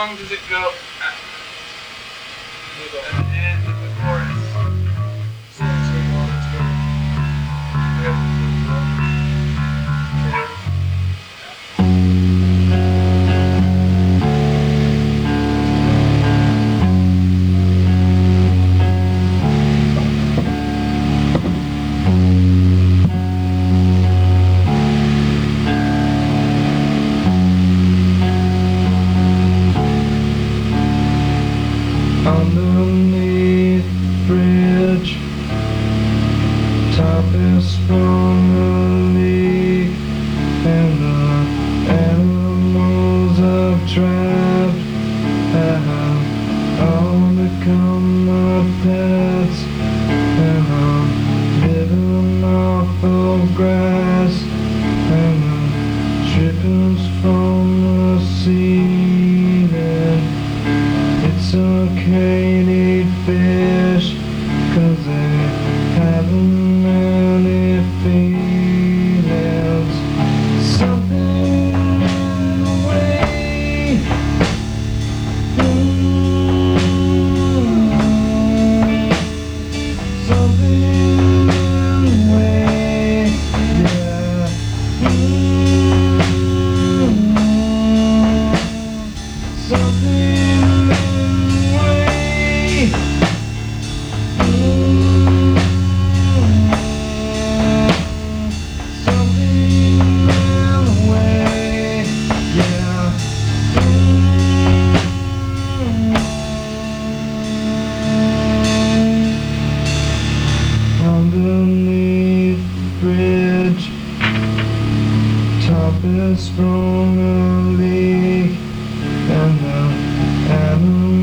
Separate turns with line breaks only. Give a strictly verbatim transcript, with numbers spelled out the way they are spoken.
long does it go at the end of the chorus?
So it's going on, it's going on.
Yeah.
Underneath the bridge, top is sprung a leak, and the animals I've trapped have all become my pets, and I'm living off of grass and the drippings from the ceiling. It's okay to eat fish, 'cause they haven't any feelings. Something in the way, mm, something in the way, yeah, mm, something. Underneath the bridge, top is sprung a leak, and the animals